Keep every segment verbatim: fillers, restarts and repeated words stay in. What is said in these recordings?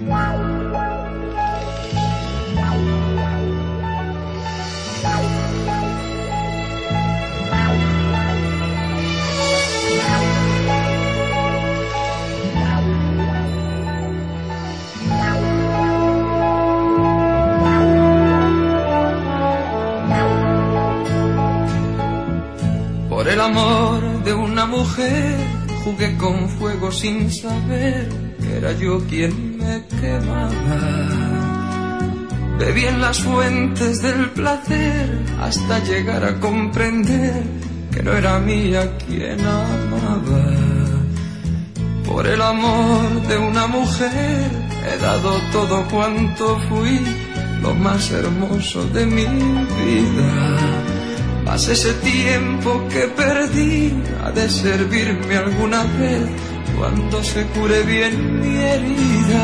Por el amor de una mujer jugué con fuego sin saber que era yo quien me quemaba. Bebí en las fuentes del placer hasta llegar a comprender que no era mía quien amaba. Por el amor de una mujer he dado todo cuanto fui, lo más hermoso de mi vida. Mas ese tiempo que perdí ha de servirme alguna vez cuando se cure bien mi herida.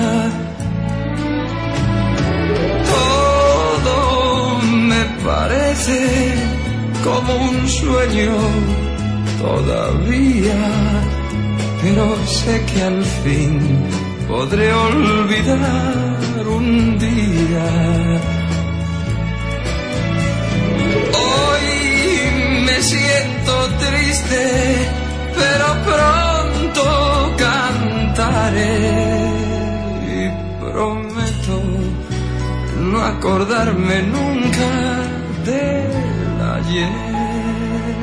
Todo me parece como un sueño todavía, pero sé que al fin podré olvidar un día. Me siento triste, pero pronto cantaré y prometo no acordarme nunca del ayer.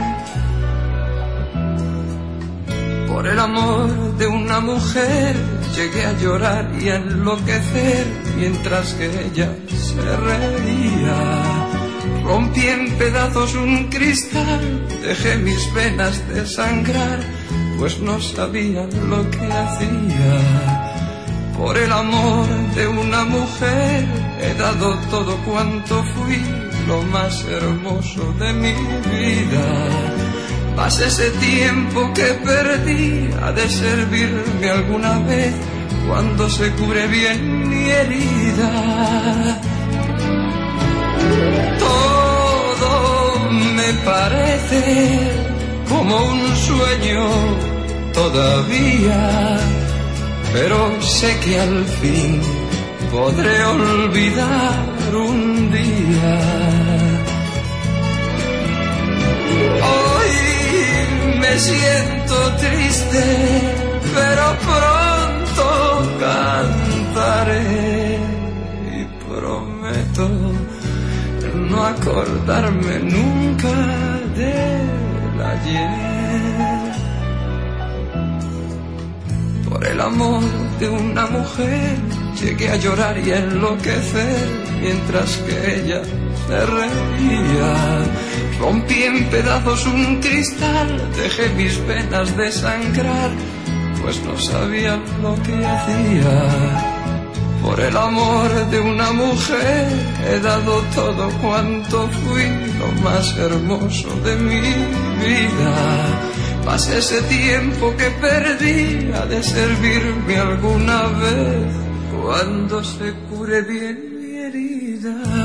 Por el amor de una mujer llegué a llorar y a enloquecer mientras que ella se reía. Rompí en pedazos un cristal, dejé mis venas desangrar, pues no sabía lo que hacía. Por el amor de una mujer he dado todo cuanto fui, lo más hermoso de mi vida. Mas ese tiempo que perdí ha de servirme alguna vez cuando se cure bien mi herida. Todo me parece como un sueño todavía, pero sé que al fin podré olvidar un día. Hoy me siento triste, pero pronto cantaré y prometo no acordarme nunca del ayer. Por el amor de una mujer llegué a llorar y a enloquecer mientras que ella se reía. Rompí en pedazos un cristal, dejé mis venas desangrar, pues no sabía lo que hacía. Por el amor de una mujer he dado todo cuanto fui, lo más hermoso de mi vida. Mas ese tiempo que perdí ha de servirme alguna vez cuando se cure bien mi herida.